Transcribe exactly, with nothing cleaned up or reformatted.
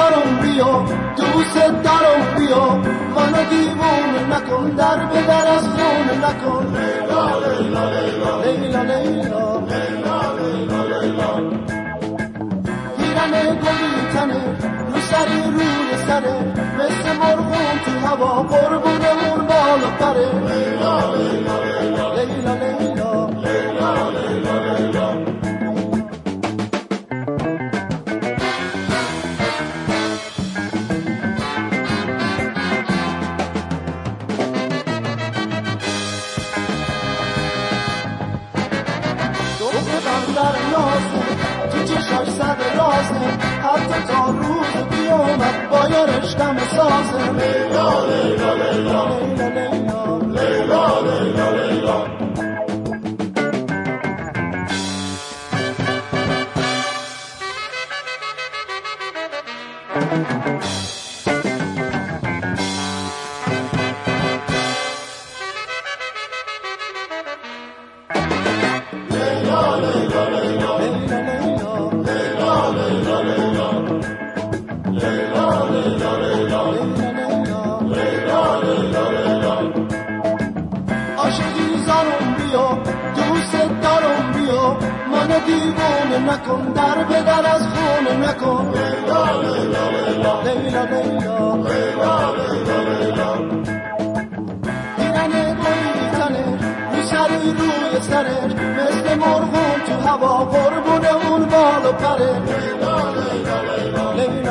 دارم بیا دوست دارم بیا منو دیوونه نکن در به در از خونه نکن لیلا لیلا لیلا لیلا لیلا لیلا لیلا لیلا پیرن گلی تنه رو سری روی سره مثل مرغون تو هوا قربونه اون بالا پره لیلا لیلا لیلا لیلا لیلا لیلا لیلا لیلا تو چشاش زده رازه حتی تا روز بیامد با یه رشتم سازه لیلا لیلا لیلا لیلا لیلا لیلا لیلا دیوونه نکن در به در از خونه نکن لیلا لیلا لیلا لیلا لیلا لیلا لیلا لیلا دیدن گلی تنه رو سری روی سرش مثل مرغون تو هوا قربونه اون بال و پره لیلا لیلا لیلا لیلا